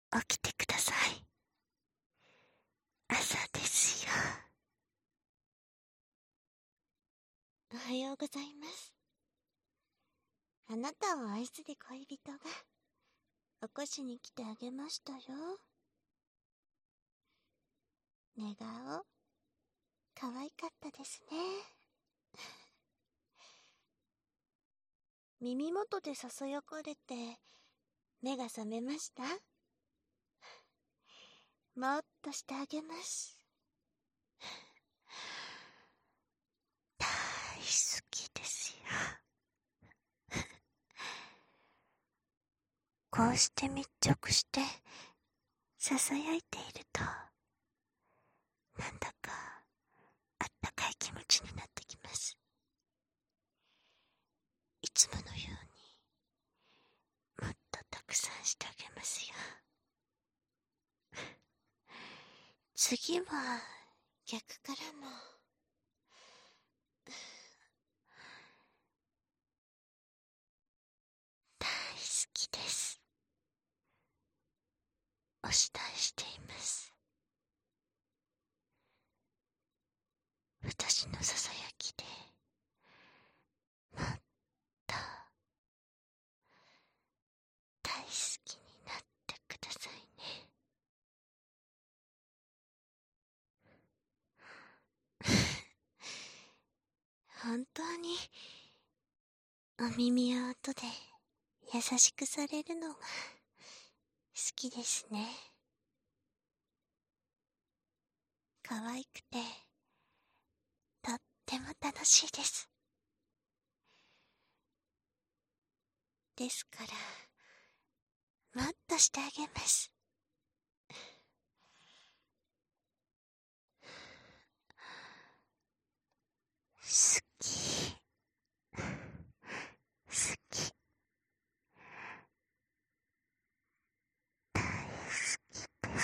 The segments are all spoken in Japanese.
起きてください。朝ですよ。おはようございます。あなたを愛する恋人が起こしに来てあげましたよ。寝顔、可愛かったですね。耳元でささやかれて目が覚めました？もっとしてあげます。大好きですよ。こうして密着してささやいていると、なんだかあったかい気持ちになってきます。いつものようにもっとたくさんしてあげますよ。次は逆からも大好きです。お慕いしています。私のささやきでもっと大好きになってくださいね。本当にお耳や音で優しくされるのが好きですね。可愛くてとっても楽しいです。ですからもっとしてあげます。好き、好き、大好きです。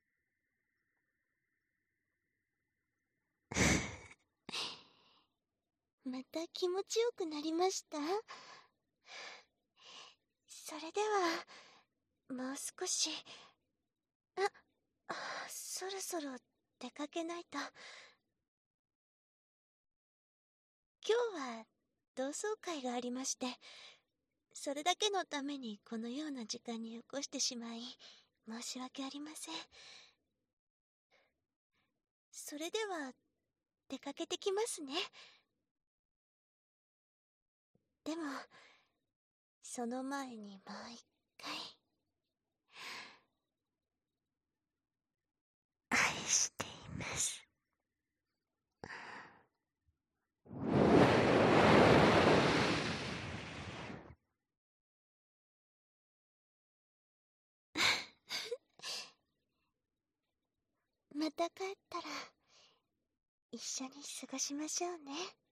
また気持ちよくなりました？それではもう少し、そろそろ出かけないと。今日は同窓会がありまして、それだけのためにこのような時間に起こしてしまい申し訳ありません。それでは出かけてきますね。でもその前にもう一回、愛しています。また帰ったら一緒に過ごしましょうね。